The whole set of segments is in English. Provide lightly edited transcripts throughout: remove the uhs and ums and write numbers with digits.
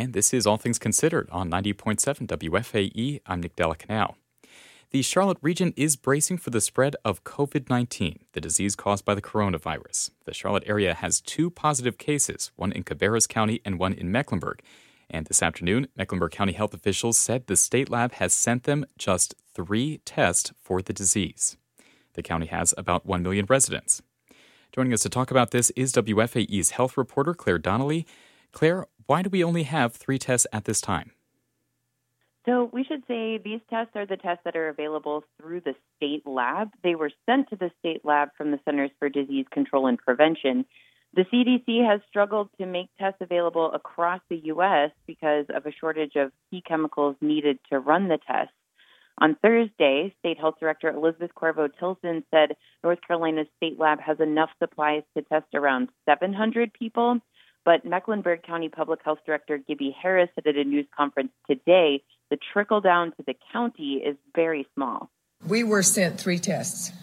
and this is All Things Considered on 90.7 WFAE. I'm Nick Delacanau. The Charlotte region is bracing for the spread of COVID-19, the disease caused by the coronavirus. The Charlotte area has 2 positive cases, one in Cabarrus County and one in Mecklenburg. And this afternoon, Mecklenburg County health officials said the state lab has sent them just 3 tests for the disease. The county has about 1 million residents. Joining us to talk about this is WFAE's health reporter Claire Donnelly. Claire, why do we only have 3 tests at this time? So we should say these tests are the tests that are available through the state lab. They were sent to the state lab from the Centers for Disease Control and Prevention. The CDC has struggled to make tests available across the U.S. because of a shortage of key chemicals needed to run the tests. On Thursday, State Health Director Elizabeth Corvo-Tilson said North Carolina's state lab has enough supplies to test around 700 people, but Mecklenburg County Public Health Director Gibby Harris said at a news conference today the trickle down to the county is very small. We were sent 3 tests,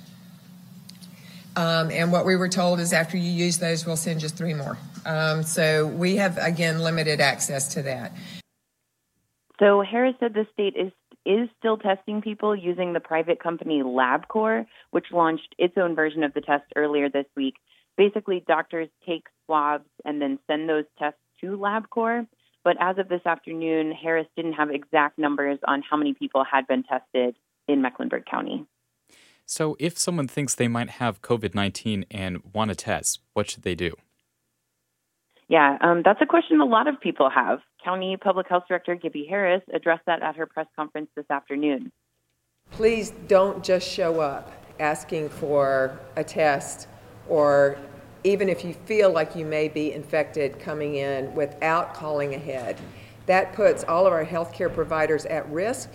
and what we were told is after you use those, we'll send just 3 more. So we have, again, limited access to that. So Harris said the state is still testing people using the private company LabCorp, which launched its own version of the test earlier this week. Basically, doctors take swabs and then send those tests to LabCorp. But as of this afternoon, Harris didn't have exact numbers on how many people had been tested in Mecklenburg County. So if someone thinks they might have COVID-19 and want a test, what should they do? Yeah, that's a question a lot of people have. County Public Health Director Gibby Harris addressed that at her press conference this afternoon. Please don't just show up asking for a test, or even if you feel like you may be infected coming in without calling ahead. That puts all of our healthcare providers at risk.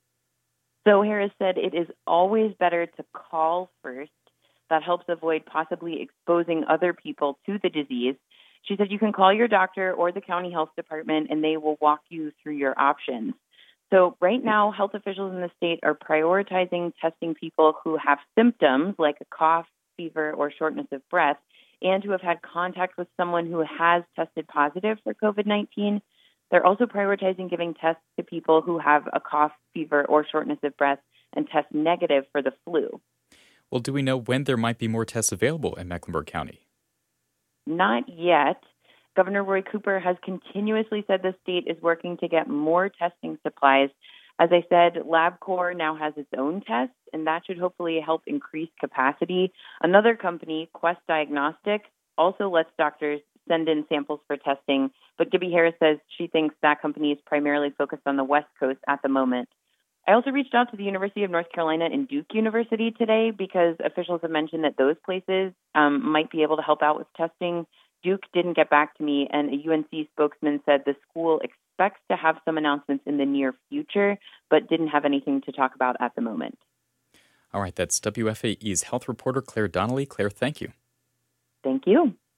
So Harris said it is always better to call first. That helps avoid possibly exposing other people to the disease. She said you can call your doctor or the county health department and they will walk you through your options. So right now, health officials in the state are prioritizing testing people who have symptoms like a cough, fever, or shortness of breath, and who have had contact with someone who has tested positive for COVID-19. They're also prioritizing giving tests to people who have a cough, fever, or shortness of breath and test negative for the flu. Well, do we know when there might be more tests available in Mecklenburg County? Not yet. Governor Roy Cooper has continuously said the state is working to get more testing supplies. As I said, LabCorp now has its own tests, and that should hopefully help increase capacity. Another company, Quest Diagnostics, also lets doctors send in samples for testing, but Gibby Harris says she thinks that company is primarily focused on the West Coast at the moment. I also reached out to the University of North Carolina and Duke University today because officials have mentioned that those places might be able to help out with testing. Duke didn't get back to me, and a UNC spokesman said the school expects to have some announcements in the near future, but didn't have anything to talk about at the moment. All right, that's WFAE's health reporter Claire Donnelly. Claire, thank you. Thank you.